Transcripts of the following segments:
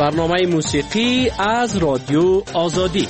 برنامه موسیقی از رادیو آزادی.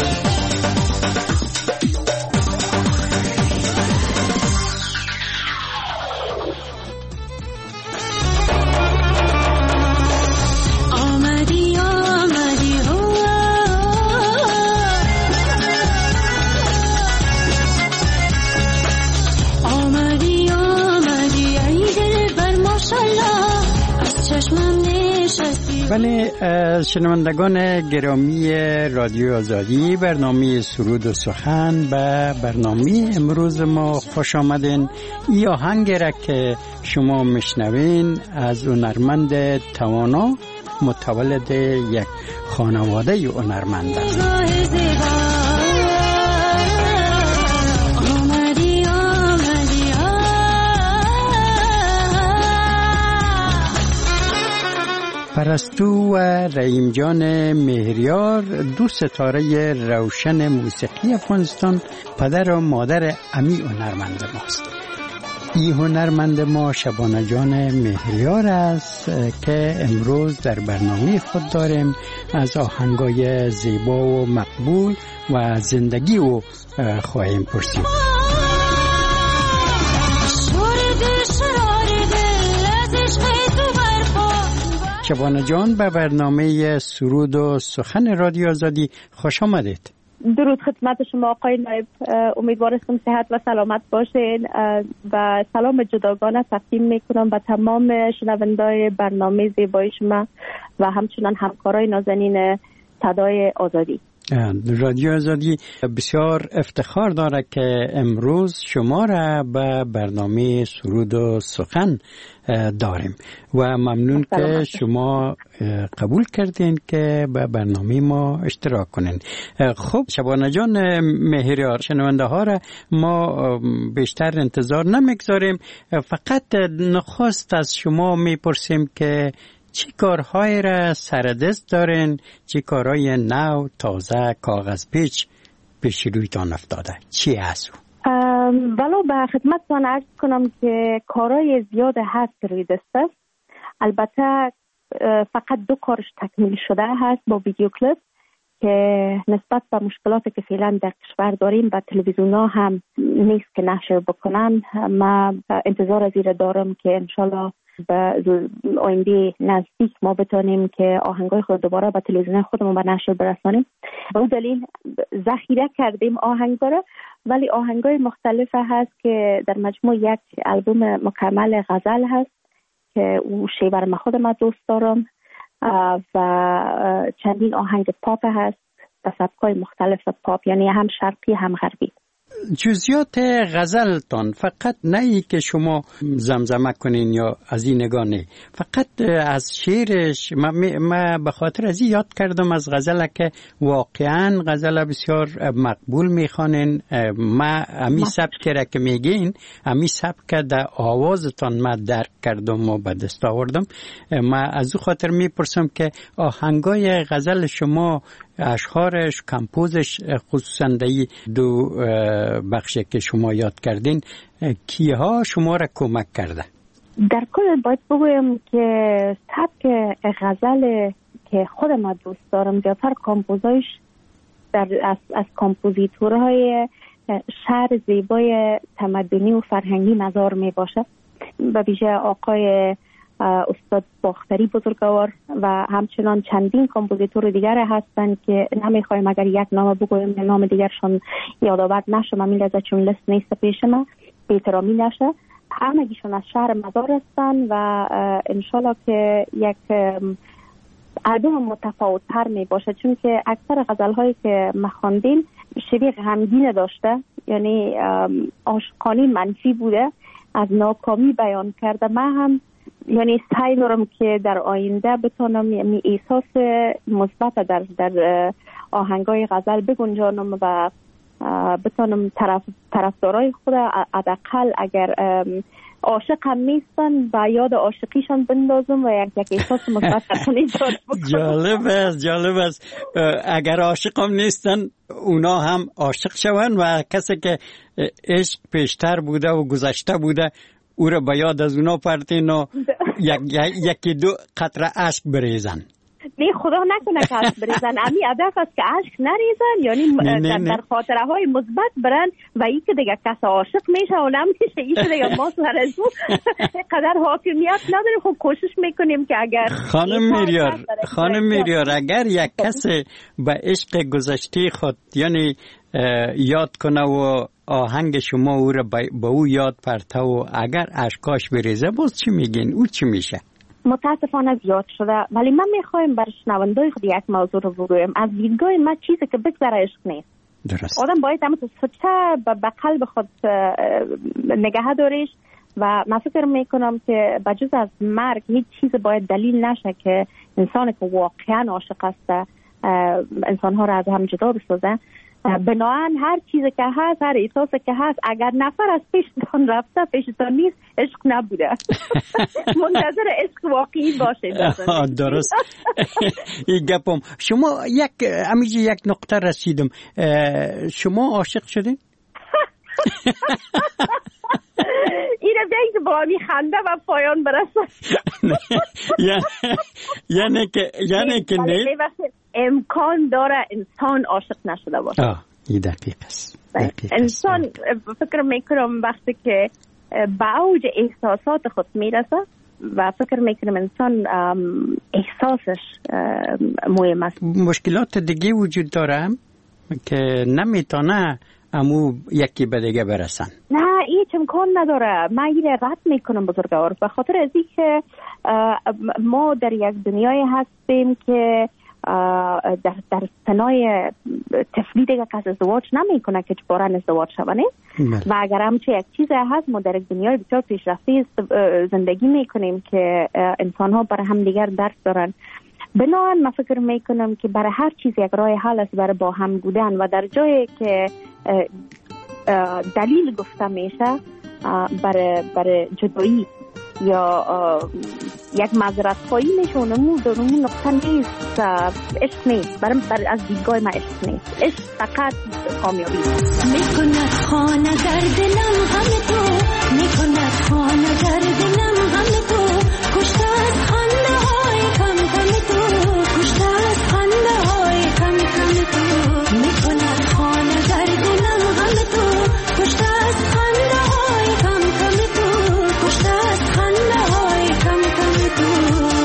بله، شنوندگان گرامی رادیو آزادی، برنامه سرود و سخن به برنامه امروز ما خوش آمدین. این آهنگ را که شما میشنوین از هنرمند توانا، متولد یک خانواده هنرمند است. پرستو و رحیم جان مهریار، دو ستاره روشن موسیقی افغانستان، پدر و مادر امی هنرمند ماست. این هنرمند ما شبانه جان مهریار است که امروز در برنامه خود داریم از آهنگای زیبا و مقبول و زندگی او خواهیم پرسید. شبانه جان، به برنامه سرود و سخن رادیو آزادی خوش آمدید. درود خدمت شما آقای نایب، امیدوارم صحت و سلامت باشین و سلام جداگانه تقدیم میکنم به تمام شنوندای برنامه زیبای شما و همچنان همکارای نازنین صدای آزادی. رادیو آزادی بسیار افتخار داره که امروز شما را به برنامه سرود و سخن داریم و ممنون که شما قبول کردین که به برنامه ما اشتراک کنین. خب شبانه جان مهریار، شنونده ها را ما بیشتر انتظار نمیگذاریم، فقط نخست از شما میپرسیم که چی کارهای را سردست دارین؟ چی کارهای نو، تازه، کاغذ پیش رویتان افتاده؟ چی هست؟ ولو به خدمتتان عرض کنم که کارهای زیاد هست روی دست است. البته فقط 2 کارش تکمیل شده هست با ویدیو کلیپ که نسبت به مشکلاتی که فعلا در کشور داریم و تلویزیون ها هم نیست که نشر بکنن. ما انتظار از این دارم که انشالله به آینده نزدیک ما بتونیم که آهنگای خود دوباره به تلویزیون خودمون به نشر برسانیم. به اون دلیل ذخیره کردیم آهنگا را، ولی آهنگای مختلف هست که در مجموع یک البوم مکمل غزل هست که او شیوه ما خودم دوست دارم و چندین آهنگ پاپ هست به سبکای مختلف پاپ، یعنی هم شرقی هم غربی. جزئیات غزلتان فقط نه ای که شما زمزمه کنین یا از این نگاه نه، فقط از شعرش ما به خاطر از یاد کردم از غزل که واقعا غزل بسیار مقبول میخوانین. ما امی سبک را که میگین، امی سبک در آوازتان ما درک کردم و به دست آوردم. ما از او خاطر میپرسم که آهنگای غزل شما، اشعارش، کمپوزش، خصوصا در 2 بخش که شما یاد کردین، کیها شما را کمک کرده؟ در کل باید بگویم که سبک غزل که خودم دوست دارم زیادتر کمپوزایش از کمپوزیتورهای شعر زیبای تمدنی و فرهنگی نظر می باشه. به ویژه آقای استاد باختری بزرگوار و همچنان چندین کمپوزیتور دیگر هستند که نمیخوایم اگر یک نام بگویم نام دیگرشون یادآور نشه، من می‌لازم چون لیست نیست پیش من، بی‌احترامی نشه. همگیشون از شهر مزار هستن و انشالله که یک البوم متفاوت‌تر می باشه، چون که اکثر غزل‌هایی که ما خواندیم شبیه غمگین داشته، یعنی عاشقانه منفی بوده، از ناکامی بیان کرده. من هم یعنی سعی دارم که در آینده بتونم یعنی احساس مثبت در آهنگای غزل بگنجانم و بتونم طرفدارای خود حداقل اگر عاشق هم نیستن و یاد عاشقیشان بندازم و یک احساس مثبت درشون ایجاد بکنم. جالب است اگر عاشق هم نیستن اونا هم عاشق شون و کسی که عشق پیشتر بوده و گذشته بوده او را به یاد از اونا پرتین و یکی 2 قطره اشک بریزن. نه خدا نکنه که اشک بریزن. امی هدف است که اشک نریزن، یعنی در خاطره های مثبت برن و این که دیگه کس عاشق میشه و نمیشه، این که دیگه ما سر از اون قدر حاکمیت نداریم. خب کوشش میکنیم که اگر خانم میریار اگر یک کس به عشق گذشته خود یعنی یاد کنه و آهنگ شما او را به او یاد پرته و اگر اشکاش بریزه، باز چی میگین؟ او چی میشه؟ متاسفانه زیاد شده، ولی من میخوایم بر شنوندای خود یک موضوع رو بگویم. از دیدگاه من چیزی که بگذره عشق نیست. درست. آدم باید همون سچه به قلب خود نگه داریش و من فکر میکنم که بجز از مرگ هیچ چیز باید دلیل نشه که انسانی که واقعا عاشق است انسان ها را از هم جدا بسازه. بنابراین هر چیزی که هست، هر احساسی که هست، اگر نفر از پیشتان رفته پیشتان نیست، عشق نبوده. منتظر عشق واقعی باشه. درست. این گپم. شما یک نقطه رسیدم. شما عاشق شدین؟ این رو بیایی که با همی خنده و پایان برسه. یعنی که نه امکان داره انسان عاشق نشده باشه. این دقیق است. انسان فکر میکنم وقتی که به اوج احساسات خود میرسه و فکر میکنم انسان احساسش مهم است. مشکلات دیگه وجود داره که نمیتونه امو یکی به دیگه برسن. نه هیچ امکان نداره. من این رد میکنم بزرگوار، به خاطر از این که ما در یک دنیای هستیم که در سنای طفلی دیگه کس ازدواج نمیکنه که چبارن ازدواج شونه و اگر همچه یک چیز هست ما در یک دنیای بسیار پیشرفته زندگی میکنیم که انسان ها برای هم دیگر درک دارن. بنابراین من فکر میکنم که برای هر چیز یک راه حل است برای با هم بودن و در جایی که دلیل گفته میشه برای جدایی یا یک معذرت خواهی میشه اونمون نقطه نیست. عشق نیست. برای از دیدگاه من عشق نیست. عشق فقط کامیابی میکند خانه در دلم غم تو، میکند خانه در دلم غم تو، کشته از خنده های کم کم تو، کشته از خنده های کم کم تو، میکند خانه در دلم غم تو، کشته از خنده های کم کم تو، کشته از خنده های کم کم تو.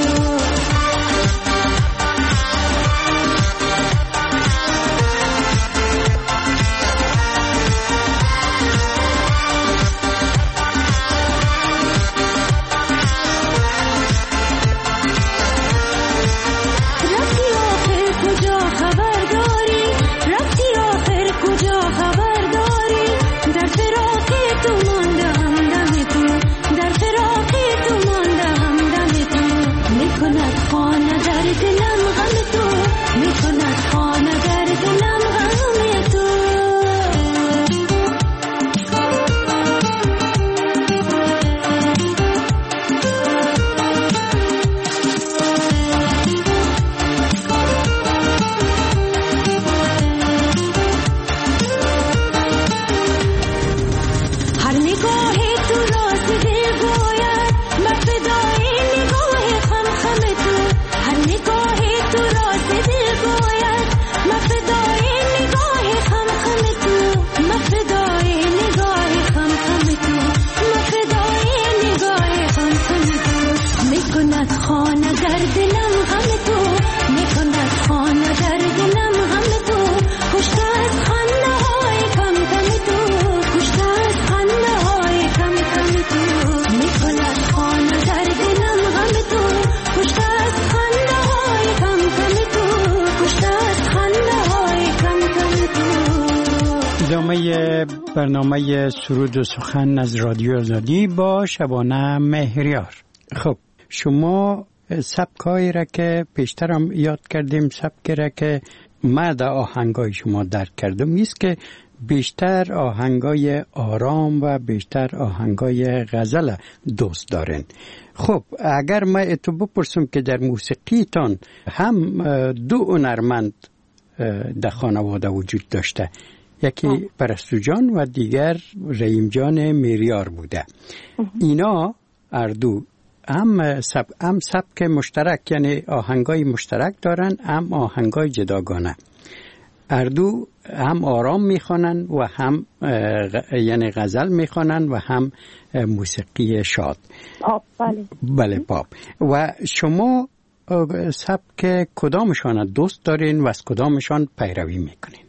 برنامه سرود و سخن از رادیو آزادی با شبانه مهریار. خب شما سبکایی را که پیشتر هم یاد کردیم، سبکی را که من در آهنگای شما درک کردم است که بیشتر آهنگای آرام و بیشتر آهنگای غزل دوست دارین. خب اگر من تو بپرسم که در موسیقیتان هم دو هنرمند در خانواده وجود داشته، یکی پرستو جان و دیگر رحیم جان میریار بوده، اینا اردو هم سبک مشترک، یعنی آهنگای مشترک دارن، هم آهنگای جداگانه. اردو هم آرام میخوانن و هم یعنی غزل میخوانن و هم موسیقی شاد. پاپ. بله پاپ. و شما سبک کدامشان دوست دارین و از کدامشان پیروی میکنین؟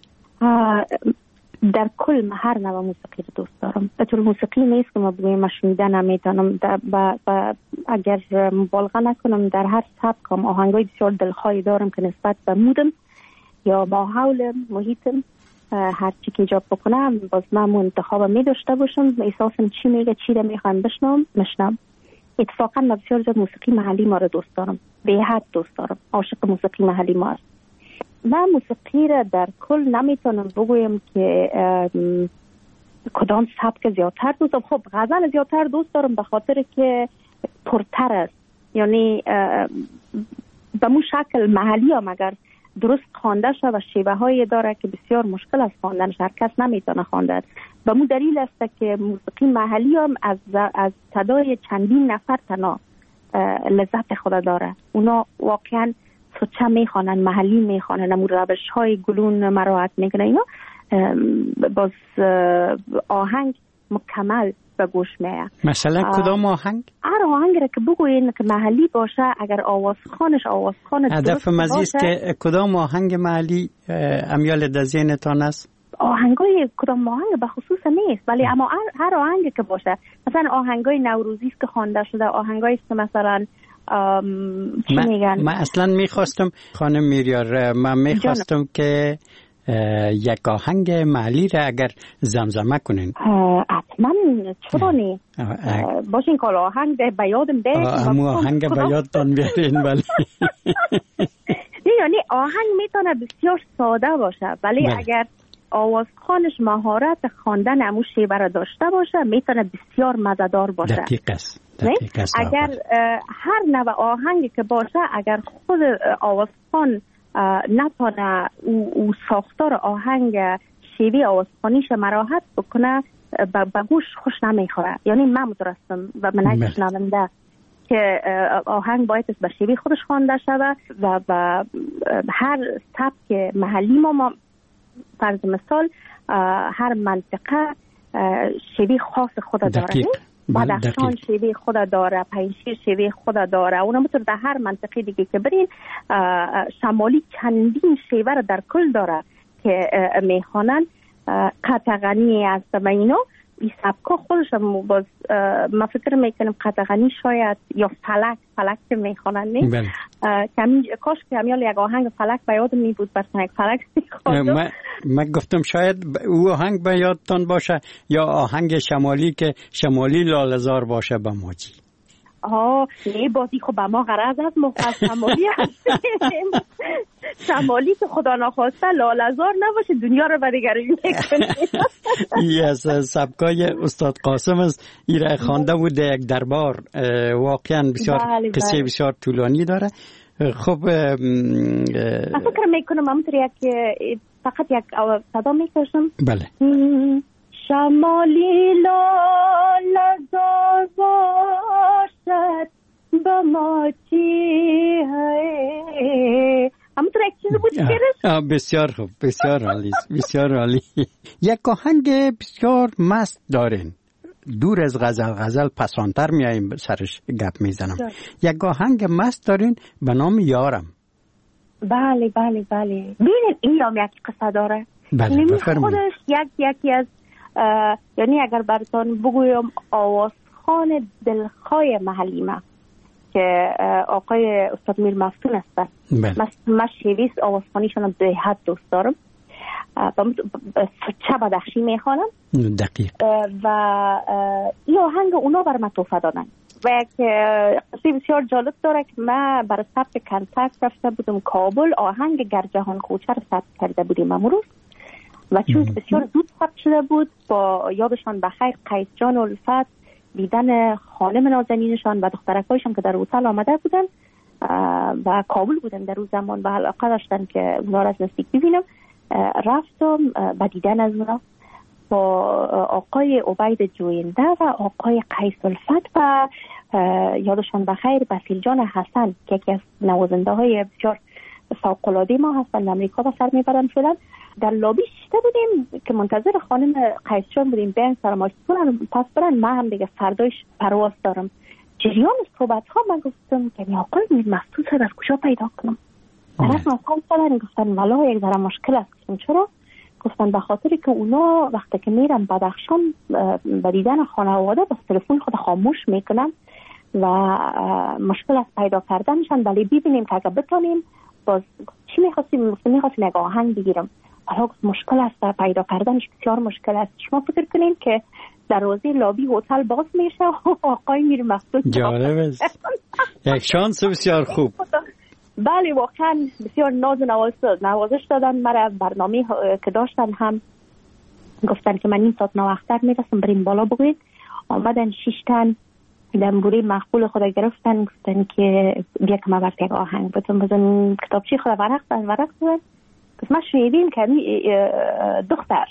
در کل هر نوع موسیقی رو دوست دارم. به طور موسیقی نیست که ما بگویم من شنیدن نمیتونم، اگر مبالغه نکنم در هر سبکم آهنگای بسیار دلخواهی دارم که نسبت به مودم یا ماحول محیطم هر چی که ایجاب بکنم باز من انتخاب می داشته باشم، احساسم چی میگه، چی رو میخوام بشنم. اتفاقا من بسیار زیاد موسیقی محلی ما رو دوست دارم، به حد دوست دارم، عاشق موسیقی محلی ما هست. من موسیقی را در کل نمیتونم بگویم که کدام سبک زیادتر دوست دارم. خب غزل زیادتر دوست دارم به خاطر که پرتر است، یعنی به مو شکل محلی هم اگر درست خوانده شد و شیوه هایی داره که بسیار مشکل است خواندنش، هر کس نمیتونه خواندن. به مو دلیل است که موسیقی محلی هم از صدای چندین نفر تنها لذت خود داره. اونا واقعا سوچه میخوانن، محلی میخوانن، امور روش های گلون مراعات میکنن. اینا باز آهنگ مکمل به گوش میاد. مثلا کدام آهنگ؟ هر آهنگ را که بگوین که محلی باشه، اگر آوازخوانش هدف مزیست که کدام آهنگ محلی امیال در ذهنتان است؟ آهنگای کدام آهنگ به خصوص نیست، ولی اما هر آهنگ که باشه، مثلا آهنگای نوروزی است که خوانده شده، آهنگایی است که مثلا چی میگن؟ من اصلا میخواستم خانم میریار، من میخواستم که یک آهنگ محلی را اگر زمزمه کنین. حتما، چرا نی؟ باشین که آهنگ به یادم ده همون آهنگ به یادتان بیارین. ولی یعنی آهنگ میتونه بسیار ساده باشه، ولی اگر آوازخوانش مهارت خواندن امو شیوه را داشته باشه میتونه بسیار مزه‌دار باشه. دقیق است. اگر هر نوع آهنگی که باشه، اگر خود آوازخوان نتونه او ساختار آهنگ شیوه آوازخوانیش مراحت بکنه به گوش خوش نمیخوره. یعنی من مترسم و من شنونده که آهنگ باید به شیوه خودش خوانده شود و هر سبک محلی ما فرض مثال هر منطقه شیوه خاص خود داره. بدخشان شیوه خود داره، پنجشیر شیوه خود داره. اونا مثل در هر منطقه دیگه که برین، شمالی چندین شیوه رو در کل داره که میخوانن. قطغنی است و اینا این سبکا خودش هم باز من فکر میکنم قطغنی شاید یا فلک که میخوانن نه کاش که همیال یک آهنگ فلک به یادم می بود، برسن یک فلک میخواندم. من گفتم شاید او آهنگ به یادتان باشه یا آهنگ شمالی که شمالی لاله‌زار باشه به موجی. نه بازی خب به ما غرض از شمالی هستیم. شمالی که خدا نخواسته لاله‌زار نباشه دنیا رو بدگرایی میکنه. از سبکای استاد قاسم است، ایره خوانده بود یک دربار، واقعا بسیار قصه بسیار طولانی داره. خب من فکر میکنم همونطور یک فقط یک صدا میکشم. بله. شمالی لاله‌زار باشد با ما چی ہے. همونطور یک چیز بود شعرش. بسیار خوب، بسیار عالی، بسیار عالی. یک آهنگ بسیار مست دارین، دور از غزل پسانتر میاییم سرش گپ میزنم. یک آهنگ مست دارین به نام یارم. بله ببینید این هم یک قصه داره. بله بفرمایید. خودش یکی از یعنی اگر براتون بگویم آوازخوان دلخواه محلی ما که آقای استاد میر مفتون هستن. من شیویس آوازخوانیشون به حد دوست دارم. چه بدخشی میخوانم دقیق و این آهنگ اونا بر من توفه دادن و یک قصه بسیار جالب داره که من برای ثبت کنترکت رفته بودم کابل، آهنگ گرجهان کوچه رو ثبت کرده بودیم امروز و چون بسیار زود ثبت شده بود با یادشان بخیر قیس جان و الفت دیدن خانم نازنینشان و دخترکایشان که در هتل آمده بودن و کابل بودن در روز زمان و علاقه داشتن که اونا را از نزدیک ببینم. رفتم با دیدن از اونا با آقای عبید جوینده و آقای قیس الفت و یادشان بخیر بسیل جان حسن که یکی از نوازنده های بسیار فوق‌العاده ما هستند، امریکا به سر میبرن شدن. در لابی شیشته بودیم که منتظر خانم قیسجان بودیم بیان سلاماشتون پس برن. من هم دیگه فردایش پرواز دارم. جریان صحبت ها من گفتم که آقای میر مفتون صاحب از کجا پیدا کنم؟ طرف مثال کردن گفتن والا یک ذره مشکل است. گفتم چرا؟ گفتن به خاطر که اونا وقتی که میرن بدخشان به دیدن خانواده بس تلفن خود خاموش میکنن و مشکل است پیدا کردنشان. ولی ببینیم که اگه بتونیم باز چی میخواستیم یک آهنگ بگیرم. حالا مشکل است پیدا کردنش، بسیار مشکل است. شما فکر کنین که دروازه لابی هتل باز میشه و آقای میر مفتون جالب است. یک شانس بسیار خوب. بله واقعا بسیار ناز نوازش دادن مرا. برنامه که داشتن هم گفتن که من 1 ساعت نوختر میرسم بریم بالا بگوید. آمدن 6 تن دنبوری مقبول خود گرفتن گفتن که بیا که من برد یک آهنگ بزن کتابچی خود ورق دادن. گفت ما شنیدیم که دختر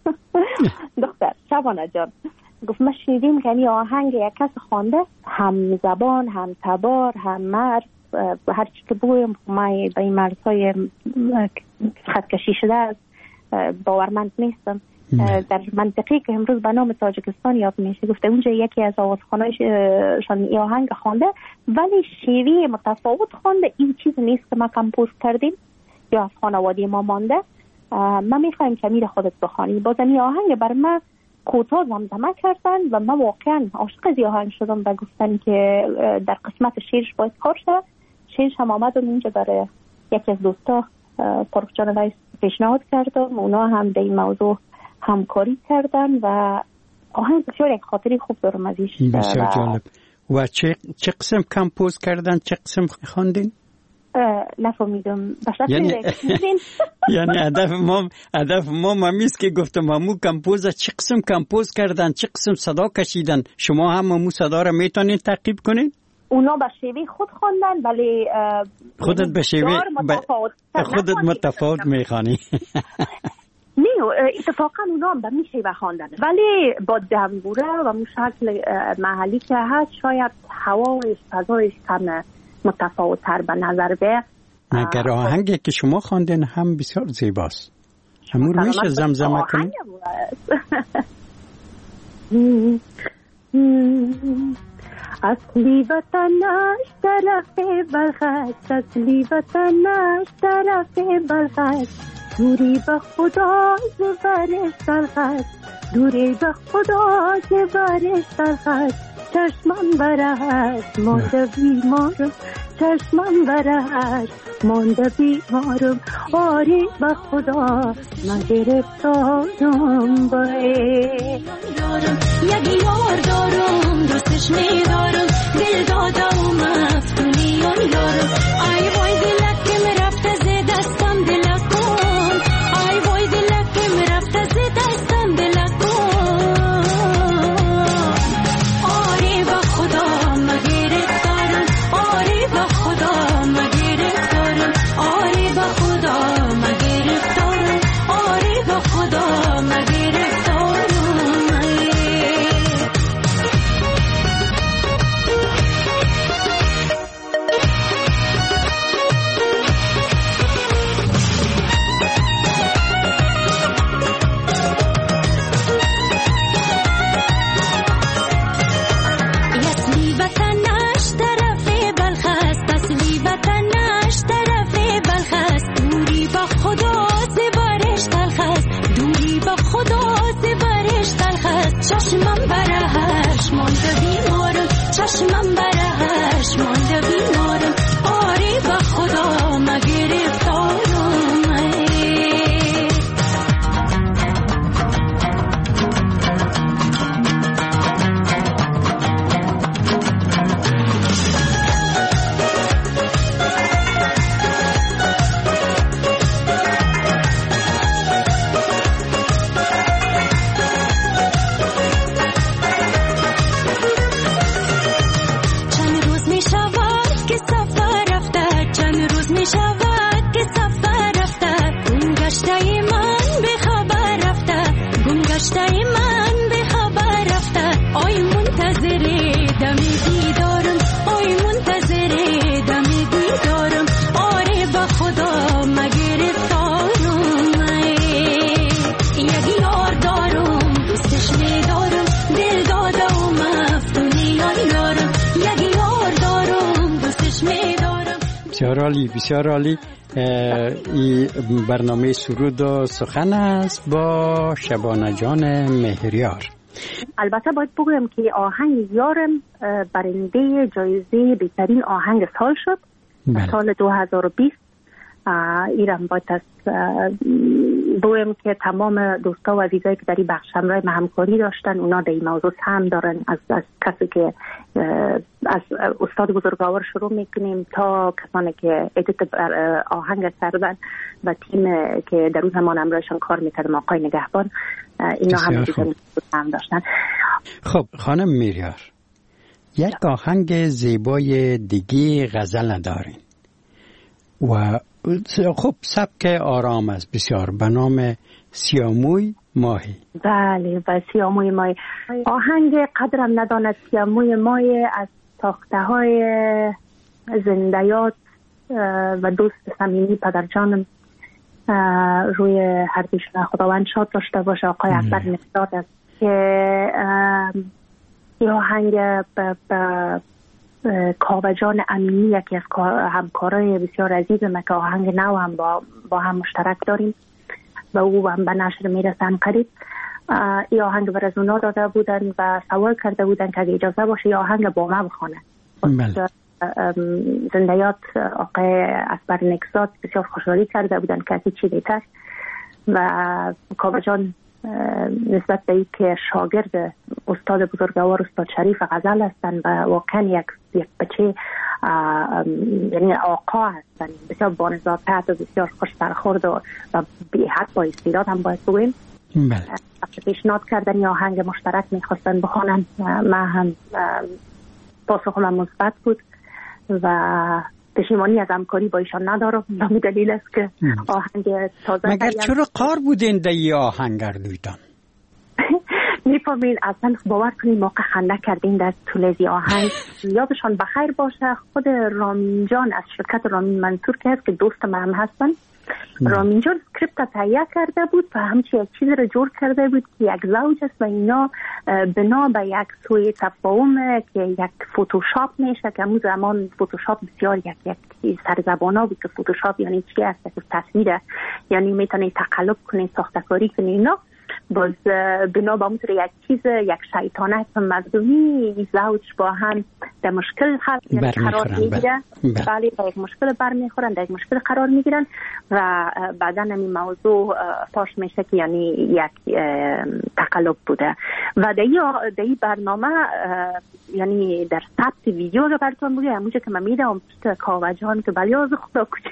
شبانه جان گفت ما شنیدیم که این آهنگ یک کس خوانده، هم زبان هم تبار هم مرد، هر چی که بگویم ما به این مرزهای خط کشی شده است باورمند نیستم. در منطقی که امروز به نام تاجیکستان یاد میشه گفته اونجا یکی از آوازخوانایشان این آهنگ خوانده ولی شیوه متفاوت خوانده. این چیز نیست که ما کمپوز کردیم یا از خانواده ما مانده. من میخوایم که میر خودت بخوانی. باز این آهنگ بر من کوتاه زمزمه کردن و من واقعا عاشق از آهنگ شدم و گفتن که در قسمت شعرش باید کار شد. شعرش هم آمدم اینجا برای یکی از دوستا فرخ جان رئیس پیشنهاد کردم، اونا هم در این موضوع همکاری کردن و آهنگ بسیار یک خاطری خوب دارم ازش. بسیار جالب. و چه قسم کمپوز کردن، چه قسم خواندین؟ نفهمیدم. یعنی هدف ما مامیست که گفتم مامو کمپوز چه قسم کمپوز کردن، چه قسم صدا کشیدن. شما هم مامو صدا را میتونید تعقیب کنید؟ اونا به شیوه خود خواندن ولی خودت به شیوه خودت متفاوت میخوانی. نه اتفاقا اونا هم به می شیوه خواندن ولی با دنبوره و شکل محلی که هست شاید هوایش فضایش کم متفاوت تر به نظر بیاد. مگر آهنگی که شما خواندین هم بسیار زیباست. همون میشه زمزمه کنید؟ اصلی وطنش طرف بلخست، اصلی وطنش طرف بلخست، دوری به خدا زبرش تلخست، دوری به خدا زبرش تلخست. چشمم برهست مانده بیمارم، چشمم برهست مانده بیمارم، آری به خدا من گرفتارم باید. یکی یار دارم دوستش میدارم، دل دادم مفتونی آن یارم. ای وای دلکم رفته ز دستم دلکم، ای وای دلکم رفته ز دستم دلکم. چشمم برهش مانده بیمارم، آری به خدا من گرفتارم. من به خبر رفته، آی منتظر دمی دیدار بسیار عالی، بسیار عالی. این برنامه سرود و سخن است با شبانه جان مهریار. البته باید بگویم که آهنگ یارم برنده جایزه بهترین آهنگ سال شد. سال 2020. ایران باید بگویم که تمام دوستا و عزیزایی که در این بخش همراه ما همکاری داشتن، اونا در این موضوع سهم دارن. از کسی که از استاد بزرگوار شروع میکنیم تا کسانی که ادیت آهنگ کردن و تیم که در اون زمان همراهشان کار میکردم، آقای نگهبان، اینا هم سهم داشتن. خب خانم مهریار، یک آهنگ زیبای دیگه غزل ندارین و خب سبک آرام است بسیار، به نام سیاموی ماهی. بله، و سیاموی ماهی آهنگ قدرم نداند سیاموی ماهی از ساخته های زندیات و دوست صمیمی پدرجانم روی هر دیشون خداوند شاد داشته باشه آقای اکبر نقداد است که این آهنگ کاوجان امینی یکی از همکارای بسیار عزیزم که آهنگ نو هم با هم مشترک داریم و او هم به نشر میرسن قریب. این آهنگ بر از اونا داده بودن و سوال کرده بودن که اگه اجازه باشه این آهنگ با ما بخونه. زندیات آقای اکبر نقداد بسیار خوشحالی کرده بودن که از چی بهتر و کاوجان نسبت به اینکه شاگرد استاد بزرگوار استاد شریف غزل هستند و واقعا یک بچه یعنی آقا هستند، بسیار بانزاده و بسیار خوش برخورد و بی حد با استعداد هم باید بگویم. پیشنهاد کردن یا آهنگ مشترک میخواستن بخوانن، من هم پاسخ من مثبت بود و پشیمانی از همکاری با ایشان ندارم. به دلیل است که آهنگ تازه مگر چرا قار بودین در این آهنگ دویدان؟ میفهمین اصلا باور کنین موقع خنده کردین در طول از آهنگ. یادشان بخیر باشه خود رامین جان از شرکت رامین منصور که هست که دوست من هم هستن، رامین جان اسکریپت تهیه کرده بود و همچی یک چیز رو جور کرده بود که یک زوج است و اینا بنا به یک سوی تفاهم که یک فوتوشاپ میشه که همون زمان فوتوشاپ بسیار یک سرزبانا بود که فوتوشاپ یعنی چی است که تصویره، یعنی میتونی تقلب کنی ساختکاری کنی اینا. باز بنا به اونطور یک چیز یک شیطانت مظلومی زوج با هم در مشکل قرار میگیرن. بله در یک مشکل برمیخورن، در یک مشکل قرار میگیرن و بعدا این موضوع فاش میشه که یعنی یک تقلب بوده و در این برنامه یعنی در ثبت ویدیو رو براتون بگم همونجا که من میدم کاوجان که بلیاز خدا کجا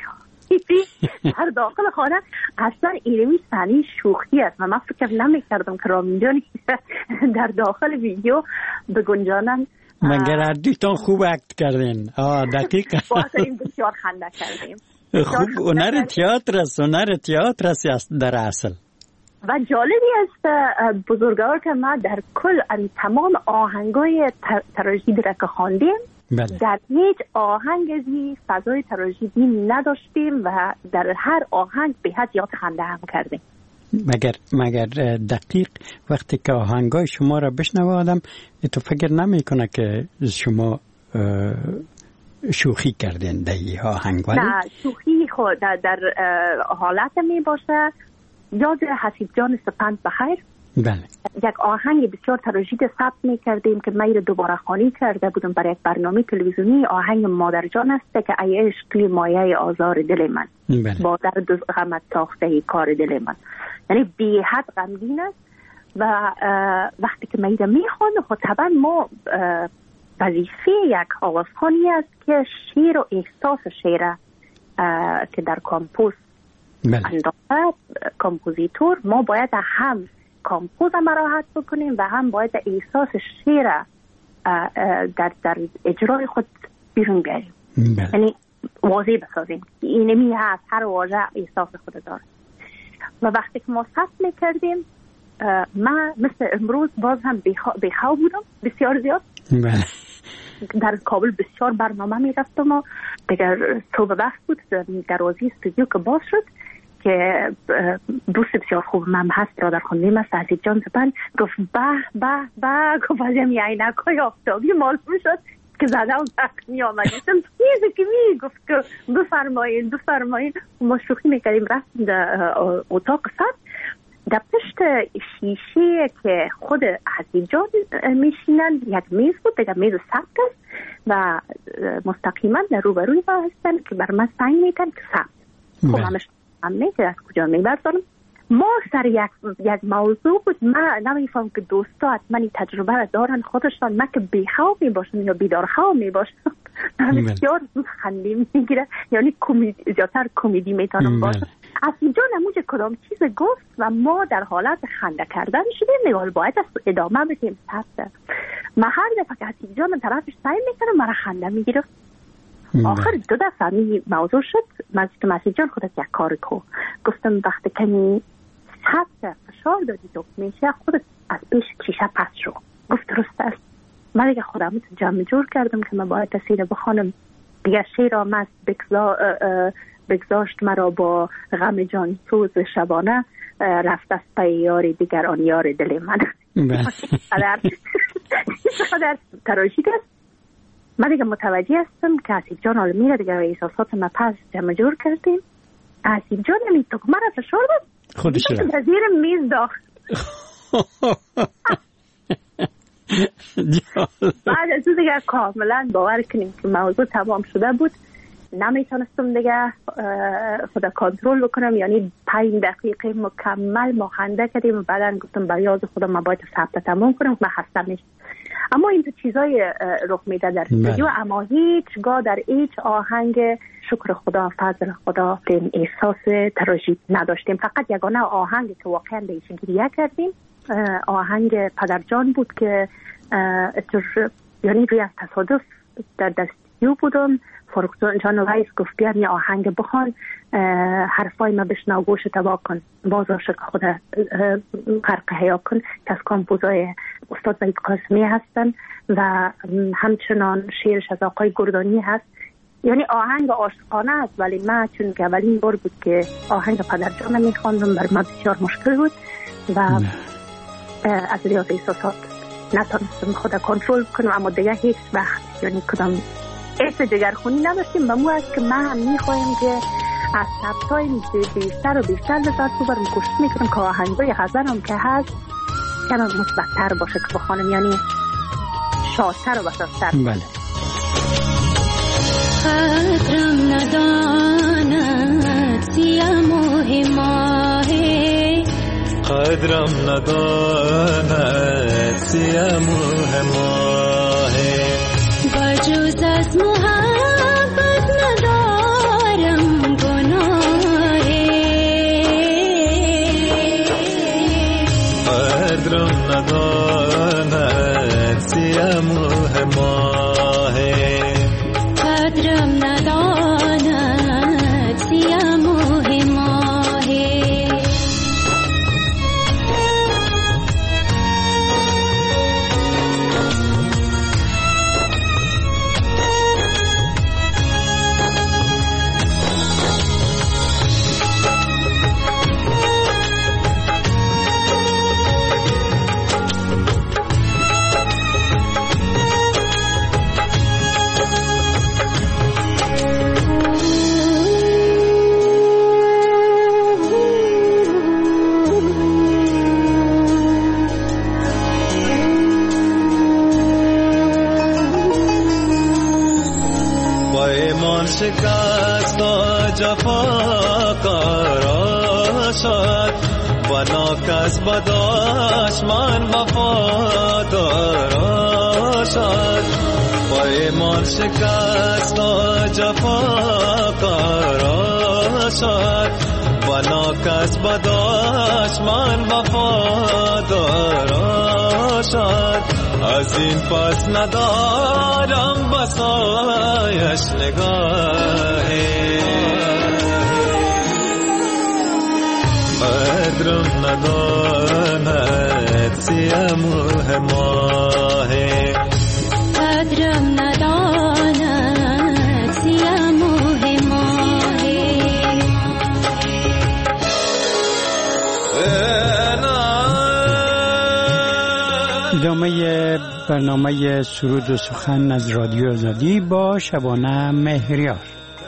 در داخل خانه اصلا اینمی صحنه شوخی است و من فکر نمی‌کردم که رامین جان در داخل ویدیو بگنجانن. مگر هر دویتان خوب اکت کردین؟ دقیقا این بسیار خنده کردیم. خوب هنر تئاتر است در اصل. و جالبی است بزرگوار که ما در کل تمام آهنگای تراژدی را که خواندیم در هیچ آهنگ ازی فضای تراژدی نداشتیم و در هر آهنگ به حد یاد خنده هم کردیم. مگر دقیق وقتی که آهنگای شما را بشنوه آدم تو فکر نمی کنه که شما شوخی کردین در این آهنگ؟ نه شوخی خود در حالت می باشه. یاد حسیب جان سپند بخیر بله. یک آهنگ بسیار تراژدی ثبت می‌کردیم که من دوباره خوانی کرده بودم برای یک برنامه تلویزیونی. آهنگ مادر جان است که ای عشق مایه آزار دل من با درد و غمت ساخته کار دل من، یعنی بی حد غمگین است و وقتی که من میخوانم خب طبعا ما وظیفه یک آوازخوانی است که شعر و احساس شعر که در کامپوز انداخته کامپوزیتور ما باید هم کامپوز مراحت بکنیم و هم باید احساس شعر در اجرای خود بیرون بیاریم، یعنی واضح بسازیم. اینمی هست هر واژه احساس خود داره و وقتی که ما ثبت میکردیم من مثل امروز باز هم بیخواب بودم بسیار زیاد. در کابل بسیار برنامه میرفتم و دیگر صبح وقت بود دروازه استودیو که باز شد که دوست بسیار خوب من هست را در خانه من حسیب جان سپند گفت به گفت ازم یه عینک‌های آفتابی معلوم شد که زده و زخمی آمدیدم چیزی که میگفت که بفرمایین ما شوخی میکردیم رفتیم در اتاق ثبت در پشت شیشه که خود حسیب جان میشینن یک میز بود دیگه میز ثبت است و مستقیما در روبروی ما هستن که بر من سنگ میتن که ثبت خب همش همه که از کجا میبردارم ما سر یک موضوع بود من نمیفهم که دوستا حتما این تجربه را دارن خودشان من که بیخواب میباشم یا بیدارخواب میباشم بسیار خنده میگیره یعنی زیادتر کمدی میتونم باشم از اینجا نموجه کدام چیز گفت و ما در حالت خنده کردن شدیم نگاه باید ادامه بدیم ثبت من هر دفعه که حسیب جان طرفش سعی میکنم مرا خنده میگیره آخر 2 دفعه موضوع شد مسیح جان خودت یک کار کو گفتم وقتی کنی ثبت فشار دادی تو میشه خودت از پیش کیشه پس شو گفت درست است من دیگه خودم جمع جور کردم که من باید تسیده بخوانم دیگه شیر آمد بگذاشت مرا با غم جان سوز شبانه رفت از پی یاری دیگر آن یار دل من چقدر تراژیک است من دیگه متوجه هستم که حسیب جان حالا میره دیگه احساسات ما پس جمع جور کردیم حسیب جان نمید تو که من را فشار بود خودش را در زیر میز داخت بعد از دیگه کاملا باور کنیم که موضوع تمام شده بود نمیتونستم دیگه خدا کنترل بکنم یعنی 5 دقیقه مکمل ما خنده کردیم و بعدا گفتم برای یاد خودم من باید ثبت تمام کنم من خسته میشم اما این چیزای رخ میده در استودیو اما هیچگاه در هیچ آهنگ شکر خدا فضل خدا این احساس تراژیک نداشتیم فقط یگانه آهنگی که واقعا بهش گریه کردیم آهنگ پدرجان بود که یعنی روی از تصادف در استودیو بودم فاروق جان رئیس گفت بیاد یه آهنگ بخوان حرفای ما بشنو گوش تبا کن باز عاشق خود غرق حیا کن که از کامپوزای استاد وحید قاسمی هستن و همچنان شعرش از آقای گردانی هست یعنی آهنگ عاشقانه است ولی من چون که اولین بار بود که آهنگ پدرجان میخواندم بر من بسیار مشکل بود و از ریاض احساسات نتونستم خود کنترل کنم اما دیگه هیچ وقت یعنی کدام حس جگرخونی نداشتیم و مو است که من هم میخوایم که از ثبتای بیشتر و بیشتر لذت ببرم کوشش میکنم که آهنگای غزل هم که هست کم مثبت‌تر باشه که بخوانم یعنی شادتر و بسازتر بله قدرم نداند سیم و هماهه قدرم نداند سیم و هماهه بجوز از محبت ندارم گناهه قدرم نداند سیم و هماهه قدرم نداند سیم و هماهه شکست و جفا کارا شد و ناکس بداشمان وفادارا شد و ایمان شکست و جفا کارا شد و ناکس بداشمان وفادارا شد از این پس ندارم بسایش نگاهی قدرم نداند سیم و هماهی قدرم نداند سیم و هماهی ادامه برنامه سرود و سخن از رادیو آزادی با شبانه مهریار.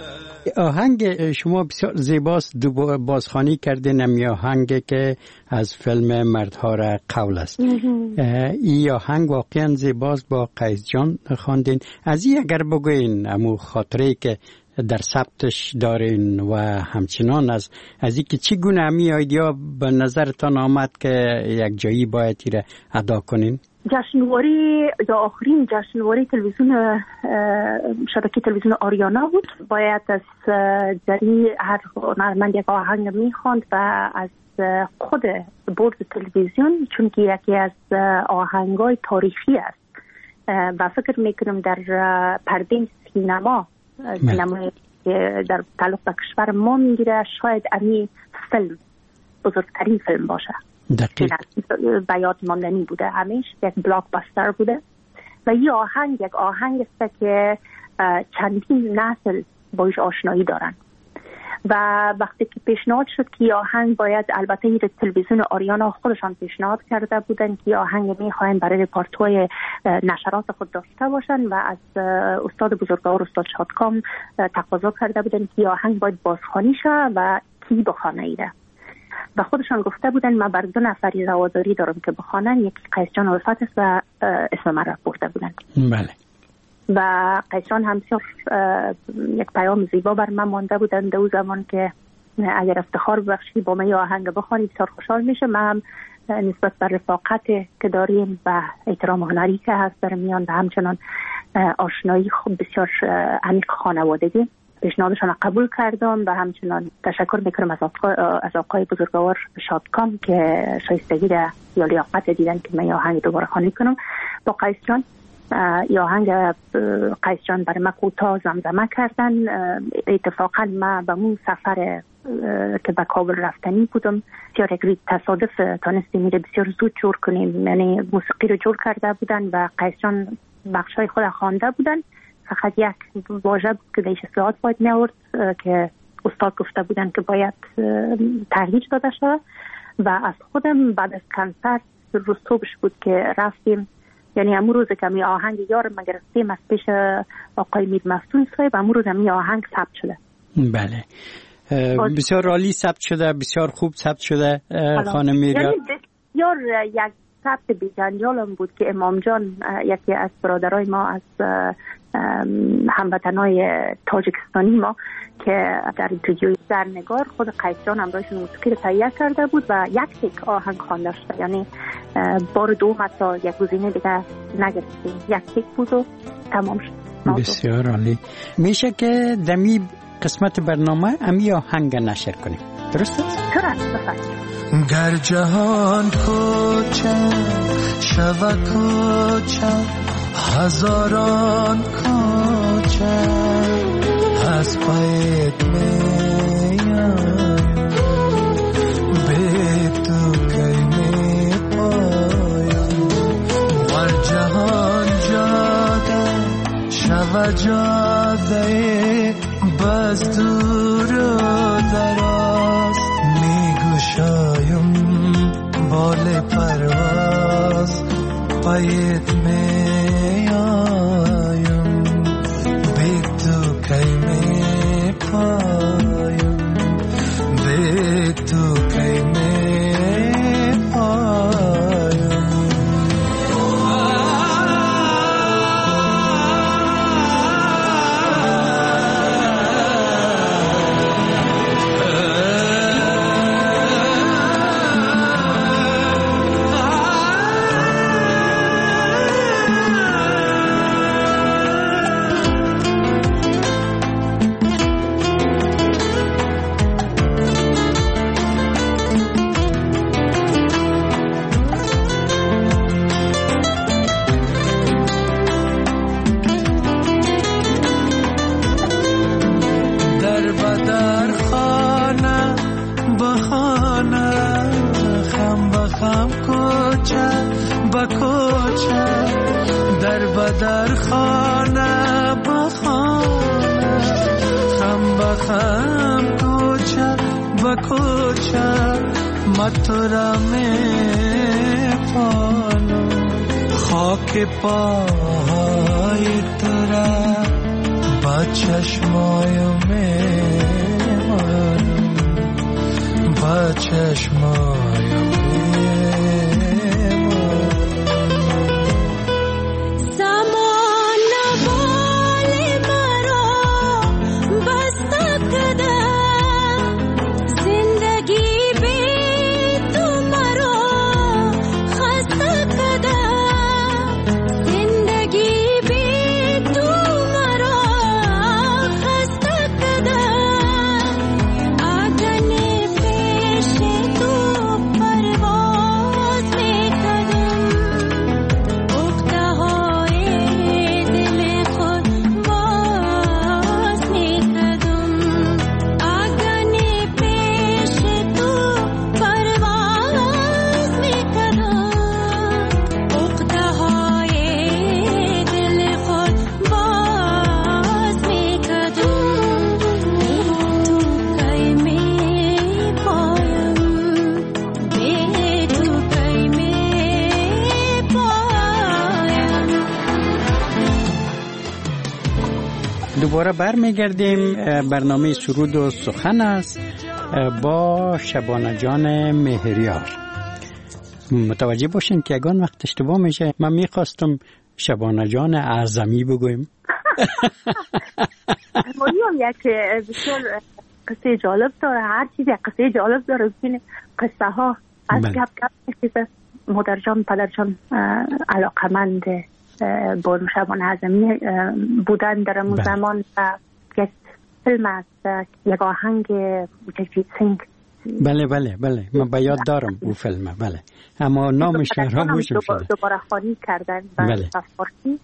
آهنگ شما بسیار زیباست، بازخوانی کردین امی آهنگ که از فیلم مردها را قول است. این آهنگ واقعا زیباست، با قیس جان خواندین. از این اگر بگوین امو خاطره که در ثبتش دارین و همچنان از این که چگونه امی ایدیا به نظرتان آمد که یک جایی باید ایره ادا کنین؟ جشنواره یا آخرین جشنواره تلویزیون شبکه تلویزیون آریانا بود. باید از جری هر هنرمند یک آهنگ میخواند و از خود بورد تلویزیون، چون که یکی از آهنگای تاریخی است و فکر میکنم در پرده سینما که در تعلق به کشور ما میگیره، شاید امی فیلم بزرگترین فیلم باشه. به یاد ماندنی بوده، همیشه یک بلاک باستر بوده و این آهنگ یک آهنگ است که چندین نسل باش آشنایی دارن و وقتی که پیشنهاد شد که آهنگ باید، البته تلویزیون آریانا خودشان پیشنهاد کرده بودن که آهنگ میخواین برای رپرتوار نشرات خود داشته باشن و از استاد بزرگوار استاد شادکام تقاضا کرده بودن که آهنگ باید بازخوانی شه و کی بخوانه ایره و خودشان گفته بودن ما بر 2 نفری رواداری دارم که بخوانن، یکی قیس جان الفت است و اسم من را برده بودن. بله. و قیس جان هم یک پیام زیبا بر من مانده بودن در اون زمان که اگر افتخار ببخشی با من آهنگ بخوانی بسیار خوشحال میشه. من هم نسبت بر رفاقت که داریم و احترام هنری که هست در میان و همچنان آشنایی خوب بسیار عمیق خانوادگی پیشنهادشان قبول کردم و همچنان تشکر میکنم از آقای بزرگوار شادکام که شایستگی یا لیاقت دیدن که من آهنگ دوباره خوانی کنم. با قیس جان آهنگ قیس جان برای من کوتاه زمزمه کردن. اتفاقا من به اون سفر که به کابل رفتنی بودم بسیار یک تصادف تانستیم میره بسیار زود جور کنیم، یعنی موسیقی رو جور کرده بودن و قیس جان بخشای خود خوانده بودن. فقط یک واژه بود که دیش اصلاحات باید می آورد که استاد گفته بودن که باید تغییر داده شد و از خودم بعد از کنسرت روز صبحش بود که رفتیم، یعنی امون روز که می آهنگ یارم ما گرفتیم از پیش آقای میر مفتون صاحب، امون روز می آهنگ ثبت شده. بله بسیار عالی ثبت شده، بسیار خوب ثبت شده خانم میریا. یعنی بسیار یک ثبت بی‌جنجالم بود که امام جان یکی از برادرای ما از هموطنای تاجیکستانی ما که در اینترвیوی زرنگار خود قیس جان همراهشون موسیقی رو تهیه کرده بود و یک تک آهنگ خوانده شد، یعنی بار دوم حتی یک گزینه دیگه نگرفتیم، یک تک بود و تمام شد. بسیار عالی. میشه که دمی قسمت برنامه امی آهنگ نشر کنیم، درسته؟ درست بفرمایید. گر جهان کوچه شود کوچه هزاران کوچه از پایت میایم به تو کی میپایم ور جهان جاده شود جاده بس دور و دراز میگوشایم بال پرواز پایت میایم به تو کی میپایم به تو کی میپایم در خانه با خانه خم با خم کوچه با کوچه ما تو را می پانم که پای تو را با چشمایم میمانم، با چشمایم دوباره برمیگردیم. برنامه سرود و سخن است با شبانه جان مهریار. متوجه باشین که اگه وقت اشتباه میشه من میخواستم شبانه جان اعظمی بگویم. مولیم یک بسیار قصه جالب داره، هر چیزی قصه جالب داره. ببینید قصه ها از گپ میشه. مادر جان پدر جان علاقمند با شبانه اعظمی بودن در اون زمان و یک فیلم است، یک آهنگ جگجیت سینگ. بله من به یاد دارم او فیلم. بله اما نامش فراموشم شده. دوباره خوانی کردن به فارسی.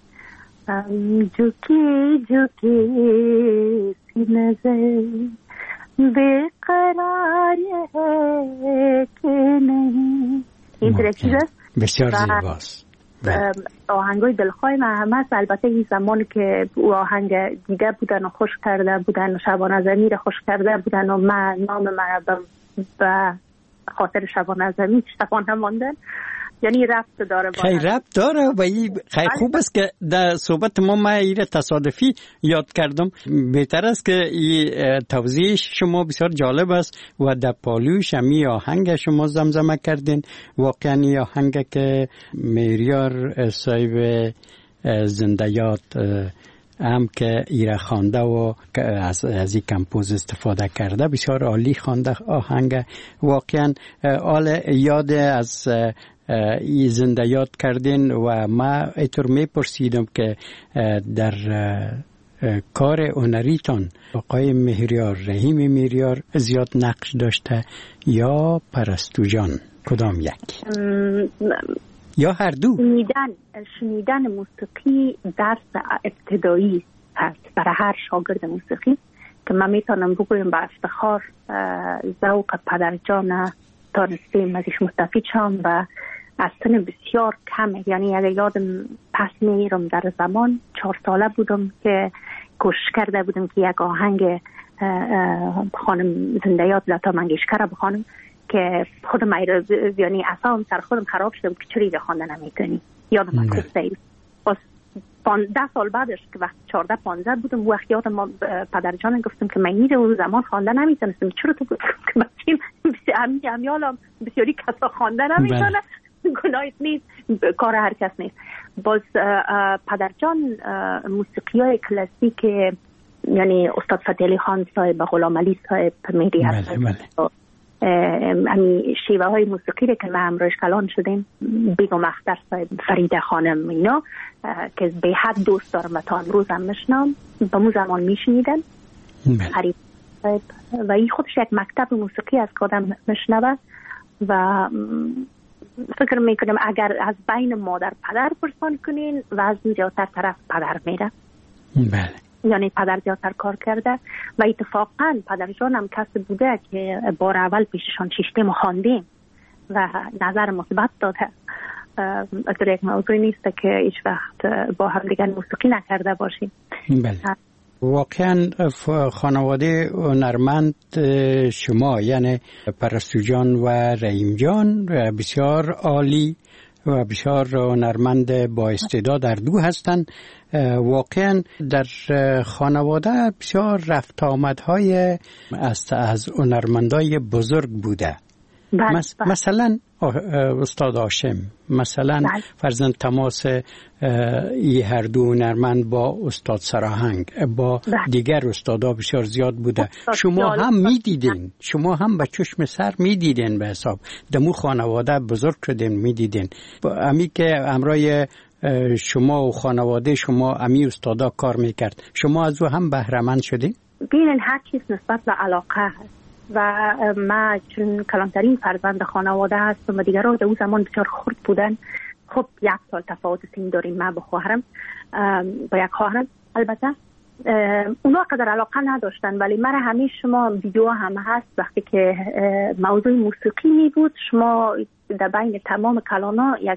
جوکی جوکی سینه بیقراریه که نه. این ترکیب است بسیار زیباست. آهنگای دلخواه من هم هست. البته این زمان که او آهنگ دیده بودن و خوش کرده بودن و شبانه اعظمی رو خوش کرده بودن و من نام من به خاطر شبانه اعظمی شبانه ماندن، یعنی ربط داره. خیلی ربط داره و این خیلی خوب است که در صحبت ما این تصادفی یاد کردم. بهتر است که این توضیح شما بسیار جالب است و در پالوش همی آهنگ شما زمزمه کردین. واقعا این آهنگ که مهریار صاحب زنده یاد هم که ایره خوانده و از این کمپوز استفاده کرده بسیار عالی خوانده آهنگ. واقعا آل یاد از ای زنده یاد کردین و ما اینطور میپرسیدم که در کار هنریتان آقای مهریار، رحیم مهریار زیاد نقش داشته یا پرستو جان؟ کدام یک؟ یا هر دو؟ شنیدن موسیقی درس ابتدایی هست برای هر شاگرد موسیقی که من میتونم بگویم با افتخار ذوق پدر جان تانستیم ازش مستفید شم و از سن بسیار کمه. یعنی اگر یادم پس میرم در زمان 4 ساله بودم که کوشش کرده بودم که یک آهنگ خانم زنده یاد لتا منگیشکر رو بخوانم که خودم یعنی اصلا سر خودم خراب شدم که چرا خواندن نمیتونی. یادم از قصه باز 10 سال بعدش که وقت 14-15 بودم وقت یادم پدر جانم گفتم که من اینجا اون زمان خواندن نمیتونستم. چرا تو که بچیم همیالم بسیاری کسا خواندن نمیتونه، گناهیت نیست، کار هر کس نیست. باز پدر جان موسیقی های کلاسیک یعنی استاد فتحی علی خان صاحب، غلام علی صاحب، مهدی حسن، شیوه های موسیقی که ما امروز کلان شدیم، بیگم اختر صاحب، فریده خانم، اینا که به حد دوست دارم و تا امروز هم میشنم، با مو زمان میشنیدن حریف صاحب و این خودش یک مکتب موسیقی از که آدم میشنوه و فکر میکنم اگر از بین مادر پدر پرسان کنین و از زیادتر طرف پدر میره. بله. یعنی پدر زیادتر کار کرده و اتفاقا پدر جانم کسی بوده که بار اول پیششان شیشتیم و خواندیم و نظر مثبت داده. اگر یک موضوعی نیست که هیچ وقت با هم دیگر موسیقی نکرده باشیم. بله. واقعا خانواده هنرمند شما یعنی پرستو جان و رحیم جان بسیار عالی و بسیار هنرمند با استعداد در دو هستند. واقعا در خانواده بسیار رفت آمدهای از هنرمندای بزرگ بوده. مثلا استاد هاشم، مثلا فرزند تماس هر دو هنرمند با استاد سراهنگ، با دیگر استادا بسیار زیاد بوده. شما هم میدیدین، شما هم به چشم سر میدیدین، به حساب دمو خانواده بزرگ شدین میدیدین. امی که همراه شما و خانواده شما امی استادا کار میکرد، شما از او هم بهره‌مند شدین؟ ببینین هر چیز نسبت به علاقه هست و ما چون کلانترین فرزند خانواده هستم و دیگران در اون زمان بسیار خرد بودن. خب 1 سال تفاوت سن داریم ما با خواهرم، با یک خواهرم. البته اونا قدر علاقه نداشتن، ولی من همیشه شما ویدیو هم هست وقتی که موضوع موسیقی می بود، شما در بین تمام کلانا یک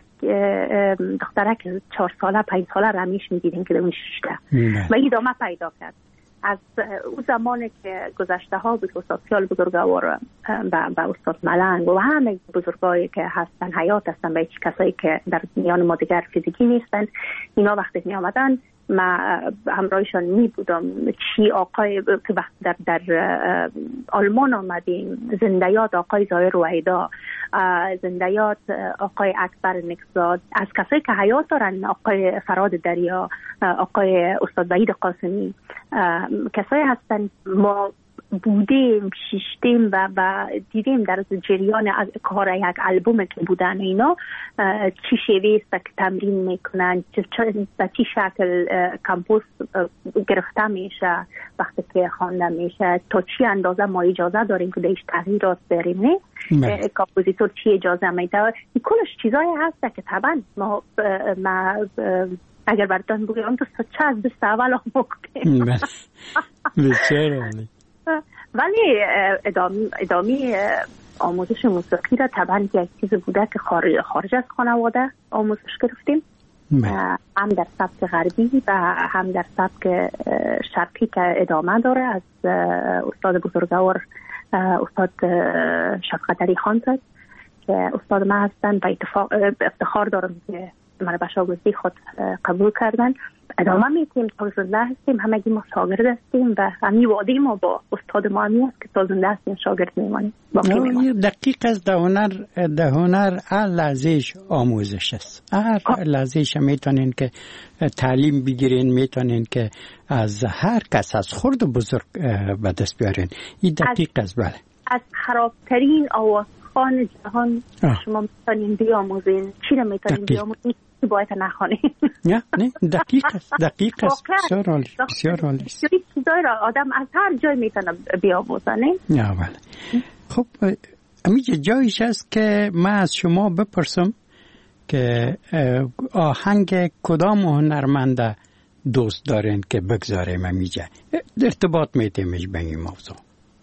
دخترک 4 ساله 5 ساله رمیش می دیدیم که در اون ششته و ادامه پیدا کرد. از اون زمانی که گذشته ها بود استاد خیال بزرگوار و استاد ملنگ و همه بزرگایی که هستن حیات هستن و هیچ کسایی که در میان ما دیگر فیزیکی نیستن، اینا وقتی می آمدن ما همراهشان می بودم. چی آقای که وقت در آلمان آمدیم، زندیات آقای ظاهر رویدا، زندیات آقای اکبر نکزاد، از کسایی که حیات دارن آقای فراد دریا، آقای استاد وحید قاسمی، کسایی هستن ما بودیم شیشتیم و دیدیم در جریان از کار یک البوم که بودن اینا چی شیوه است که تمرین میکنن، به چی شکل کمپوز گرفته میشه وقتی که خوانده میشه، تا چی اندازه ما اجازه داریم که دیش تغییرات بریم، نه کمپوزیتور چی اجازه میده. این کلش چیزایی هست که طبعا ما اگر براتون بگم تو چه از دست اول آموختیم ولی ادامه آموزش موسیقی را طبعا یک چیز بوده که خارج از خانواده آموزش گرفتیم، هم در سبک غربی و هم در سبک شرقی که ادامه داره از استاد بزرگوار استاد شفقتعلی خان زد که استاد ما هستن و افتخار دارم که من به شاگردی خود قبول کردن. ادامه میتیم تا زنده هستیم، همگی ما شاگرد هستیم و همی وعده ما با استاد ما همی است که تا زنده هستیم شاگرد میمانیم. دقیق از ده هنر هر لحظهش آموزش است، هر لحظهش میتونین که تعلیم بگیرین، میتونین که از هر کس از خرد و بزرگ به دست بیارین. این دقیق است. بله، از خرابترین آوازخوان جهان شما میتونین بیاموزین. چی رو میتونین بیاموزین؟ باید نخوانیم. نه دقیق است بسیار عالی. چیزایی را آدم از هر جای میتونه بیاموزه. نه بله. خب امیجه جایش است که من از شما بپرسم که آهنگ کدام هنرمنده دوست دارین که بگذاریم امیجه ارتباط میتیمش به این موضوع؟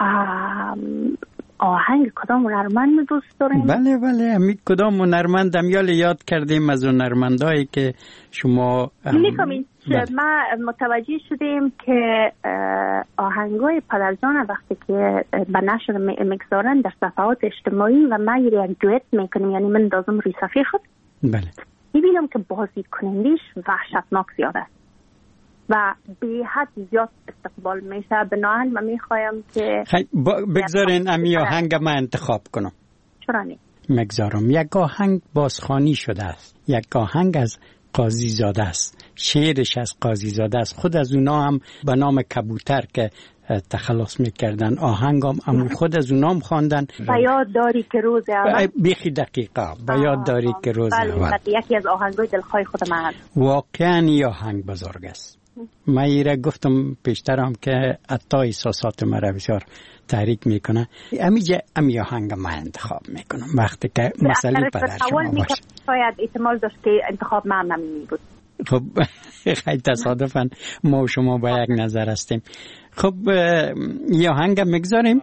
آهنگ کدام هنرمند دوست دارین؟ بله امی کدام هنرمند هم یاد کردیم از هنرمندایی که شما میکنید. ما متوجه شدیم که آهنگای پدرجان وقتی که به نشر میگذارن در صفحات اجتماعی و ما یک دویت میکنیم، یعنی من دازم روی صفحه خود میبینم که بازی کنندیش وحشتناک زیاد است و به حد زیاد استقبال میشه. بنابراین من میخوایم که بگذارین امی آهنگ من انتخاب کنم. چرا نه؟ مگذارم. یک آهنگ بازخوانی شده است، یک آهنگ از قاضی زاده است، شعرش از قاضی زاده است. خود از اونا هم به نام کبوتر که تخلص میکردن آهنگ هم خود از اونا هم خواندن. با یاد داری که روز اول بیخی دقیقا با یاد داری که روز اول یکی از آهنگای دلخواه خود من هست. واقعا این آهنگ بزرگ است. من ایره گفتم پیشترم که حتی احساسات مرا بسیار تحریک میکنه. امی آهنگ من انتخاب میکنم وقتی که مسئله پدر شما باشه. شاید احتمال داشت که انتخاب من نمی بود. خب خیلی تصادفاً ما و شما با یک نظر هستیم. خب یه آهنگ میگذاریم.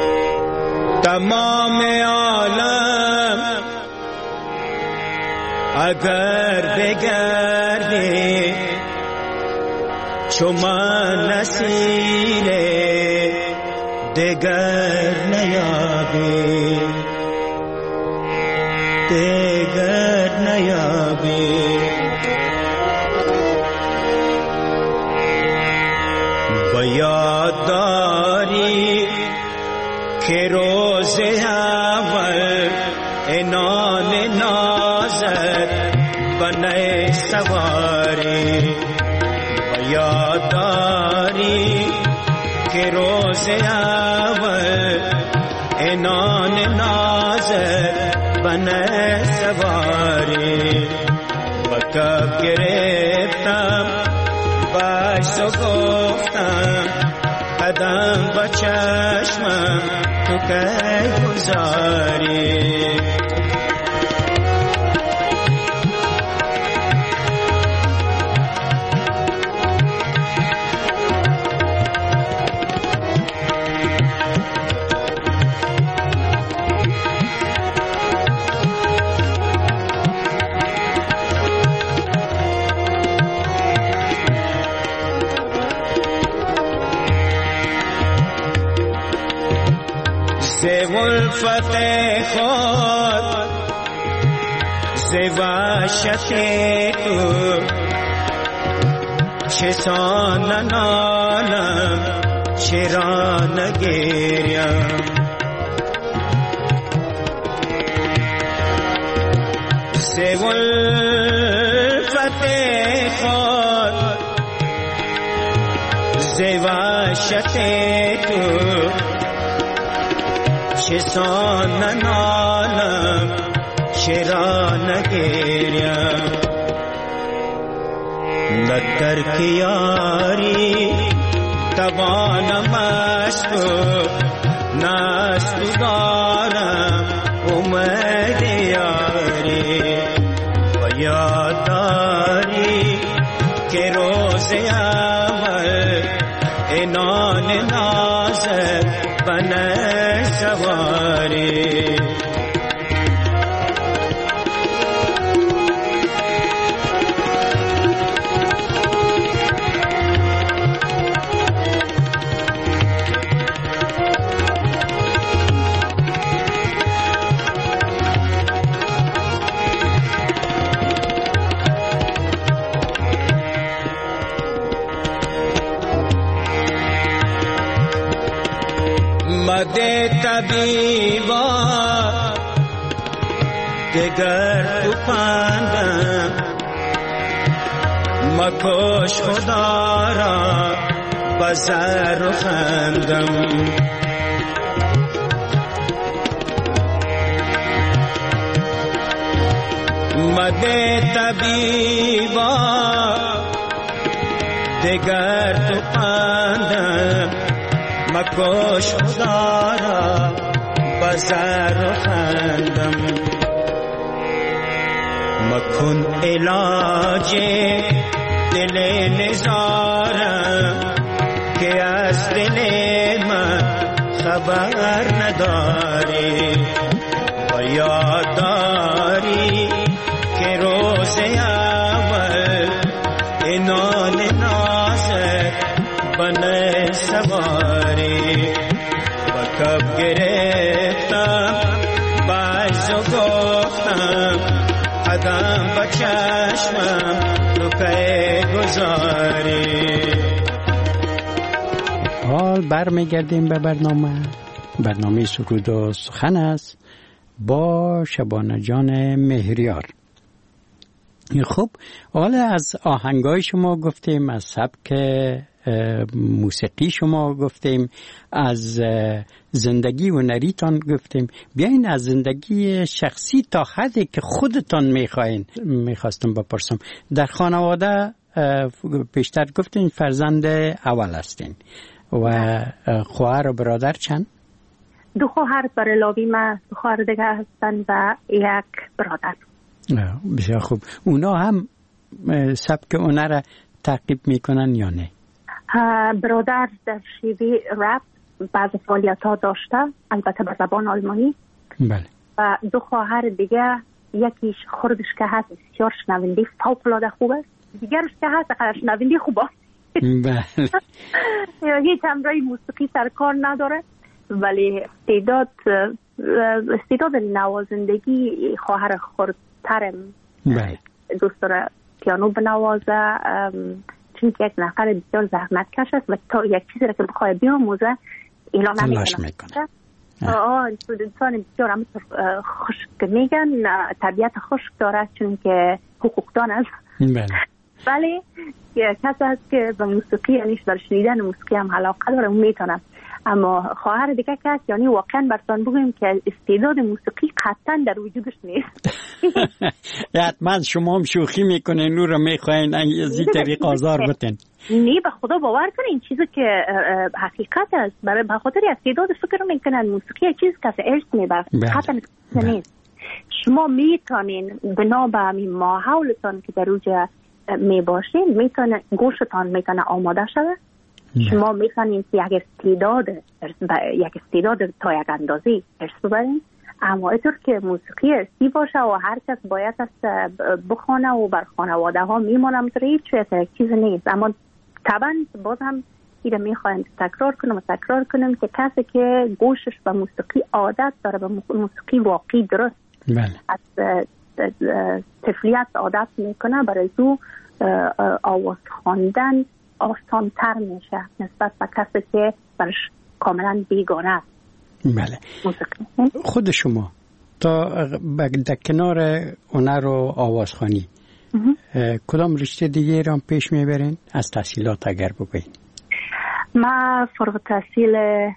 تمام عالم اگر بگردی چو من نسیر دگر نیابی، دگر نیابی. و یاد داری که روز اول انان نازت بنه سواری. و یاد داری که روز اول انان نازت بنه سواری. و کب گرفتم باش و گفتم قدم با چشمم تو که گذاری. ولفت خود ز وحشت تو چسان نالم چرا نگریم. ز ولفت خود ز وحشت تو چسان نالم چرا نگریم. نتر کی یاری توانم است نست دارم امید یاری. و یاد داری که روز اول انان نازت بنه سواری. مده طبیبا دگر تو پندم مکش خدا را بزر و خندم. مده طبیبا دگر تو پندم مکش خدا را بزر و خندم. مکن علاج دل نزارم که از دل من خبر نداری. و یاد داری که روز اول انان نازت بنه سواری. و کب گرفتم باز و گفتم قدم با چشمم تو که گذاری. حال برمیگردیم به برنامه سرود و سخن است با شبانه جان مهریار. خب حالا از آهنگای شما گفتیم، از سبک موسیقی شما گفتیم، از زندگی هنریتان گفتیم. بیاین از زندگی شخصی تا حدی که خودتان میخواستم بپرسم. در خانواده پیشتر گفتین فرزند اول هستین و خواهر و برادر چند؟ 2 خواهر برای لابی من، 2 خواهر دیگه هستن و 1 برادر. بسیار خوب. اونا هم سبک هنر را تعقیب میکنن یا نه؟ برادر در شیوه رپ بعض فعالیت ها داشته، البته به زبان آلمانی. بله. و 2 خواهر دیگه یکیش خردش که هست بسیار شنونده فوق‌العاده خوب است، دیگرش که هست اقدر شنونده خوب است. بله. هیچ امرای موسیقی سرکار نداره، ولی استعداد نوازندگی خواهر خردترم دوست داره پیانو بنوازه، چون که یک نفر بسیار زحمت کش است و تا یک چیزی را که بخواه بیاموزه اعلان نمیکنه. انسان بسیار همونطور خشک میگن، طبیعت خشک داره چون که حقوقدان است. ولی کسی هست که به موسیقی یعنی در شنیدن موسیقی هم علاقه داره اون میتونه. اما خواهر دیگه که هست یعنی واقعا براتون بگویم که استعداد موسیقی قطعا در وجودش نیست. حتما شما هم شوخی میکنین نور رو میخواین از این طریق آزار بتین. نه به خدا باور کنین چیزی که حقیقت است. برای بخاطر استعداد فکر میکنن موسیقی چیزی که ارث میبره قطعا نیست. شما میتونین بنا به همین ماحولتان که در اوجه میباشین میتونه گوشتان میتونه آماده شده. شما میتونین که یک استعداد تا یک اندازی ارث ببرین، اما اینطور که موسیقی ارثی باشه و هر کس باید است بخونه و بر خانواده ها میمانم هیچ چیز نیست. اما طبعا باز هم ایره میخوایم تکرار کنم که کسی که گوشش به موسیقی عادت داره، به موسیقی واقعی درست از طفلیت عادت میکنه، برای او آواز خواندن آسان تر میشه نسبت به کسی که برش کاملا بیگانه است. بله. خود شما تا در کنار هنر و آوازخوانی کدام رشته دیگه را پیش میبرین؟ از تحصیلات اگر بگوین. من فارغ التحصیل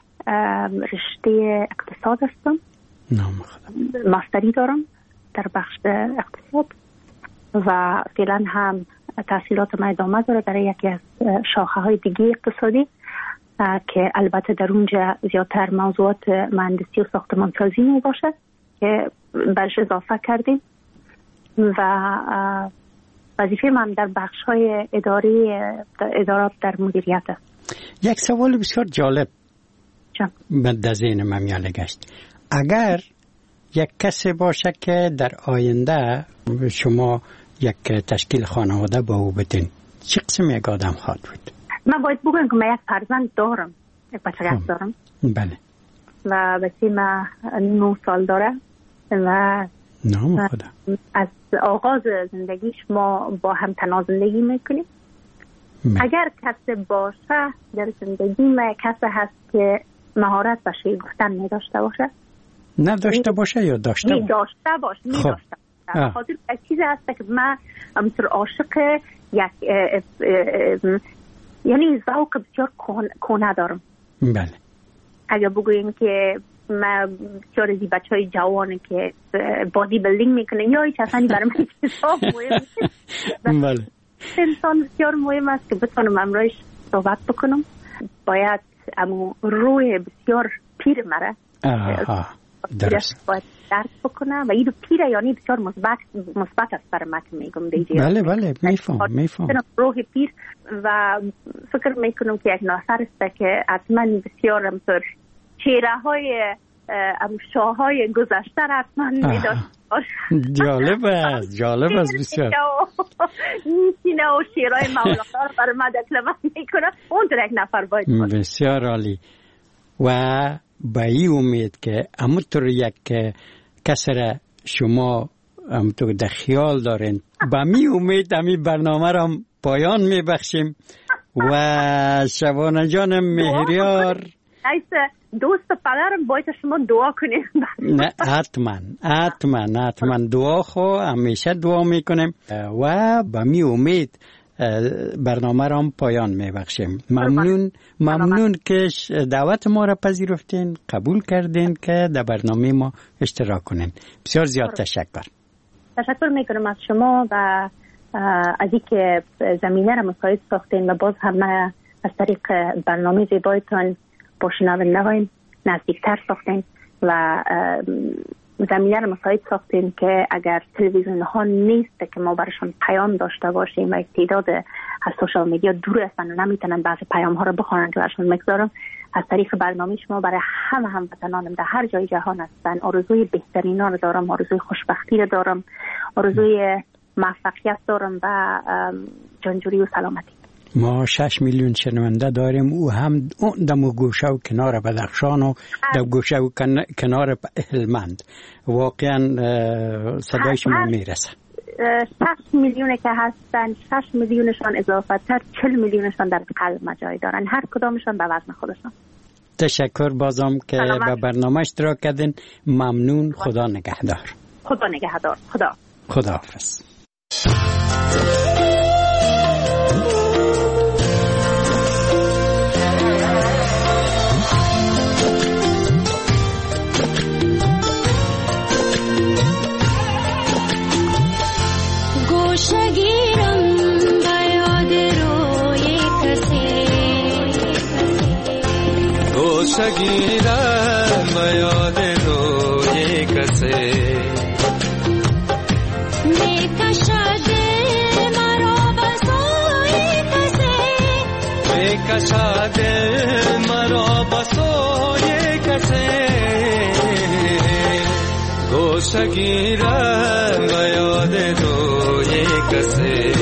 رشته اقتصاد هستم. ماستری دارم در بخش اقتصاد و فعلا هم تحصیلات من ادامه داره در یکی از شاخه های دیگه اقتصادی که البته در اونجا زیادتر موضوعات مهندسی و ساختمانسازی می باشه که برش اضافه کردیم و وظیفه من در بخش های ادارات در مدیریت است. یک سوال بسیار جالب در ذهن من میاله گشت. اگر یک کسی باشه که در آینده شما یک تشکیل خانواده با او بدین، چه قسم یک آدم خواهد بود؟ من باید بگویم که من یک فرزند دارم، یک بچه دارم. بله. و بچه من 9 سال داره و نام خدا. از آغاز زندگیش ما با هم تنها زندگی میکنیم. اگر کسی باشه در زندگی ما کسی هست که مهارت به شعر گفتن نداشته باشه، نداشته باشه یا داشته باشه؟ داشته باشه، نداشته باشه. خاطر یک چیز هست که من همینطور عاشق یک یعنی ذوق بسیار کهنه دارم. بله. اگر بگویم که من بسیار از بچه های جوانه که بادی بیلدینگ میکنه یا هیچ اصلا برای من چیزا مهم بله. انسان بسیار مهم است که بتونم امروز صحبت بکنم. باید امو روی بسیار پیر مره درست باید درک بکنه و این پیره یعنی بسیار مثبت است برای من که میگم دیگه. بله میفهم روح پیر و فکر میکنم که یک ناصر است که حتما بسیار همطور چهره های شاه های گذشته را حتما میداشت. جالب است بسیار. سینه و شیرهای مولانا برای من دکلمه میکنه، اون در یک نفر باید باشه. بسیار عالی. و با این امید که همونطور یک کسی را شما همونطور در خیال دارین، با می امید همی برنامه را پایان میبخشیم و شبانه جانم مهریار دوست پدرم باید شما دعا کنیم. نه حتما دعا همیشه دعا میکنیم و با می امید برنامه را هم پایان میبخشیم. ممنون که دعوت ما را پذیرفتین، قبول کردین که در برنامه ما اشتراک کنین. بسیار زیاد تشکر میکنم از شما و از اینکه زمینه را مساعد ساختین و باز همه از طریق برنامه زیبایتان با شنوندگان نزدیکتر ساختین و زمینه را مساعد ساختین که اگر تلویزیون ها نیست که ما برشان پیام داشته باشیم و تعداد از سوشال میدیا دور هستن و نمیتونن بعضی پیام ها رو بخونن که برشون میگذارم. از طریق برنامه شما برای همه هموطنانم در هر جای جهان هستن آرزوی بهترین ها رو دارم، آرزوی خوشبختی رو دارم، آرزوی موفقیت دارم و جانجوری و سلامتی. ما 6 میلیون شنونده داریم، او هم دم گوشه و کنار بدخشان و در گوشه و کنار هلمند. واقعا صدای شما میرسه. 6 میلیون که هستن، 6 میلیونشان اضافه تر 40 میلیونشان در قلب جای دارن، هر کدامشان به وزن خودشان. تشکر بازم که به برنامه اشتراک کردین. ممنون. خدا نگهدار. خدا نگهدار. خداحافظ. شگیرم به یاد روی کسی میکشد مرا به سوی کسی، میکشد مرا به سوی کسی. گوشه گیرم به یاد روی کسی.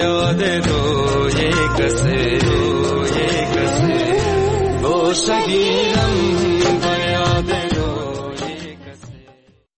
Shaggy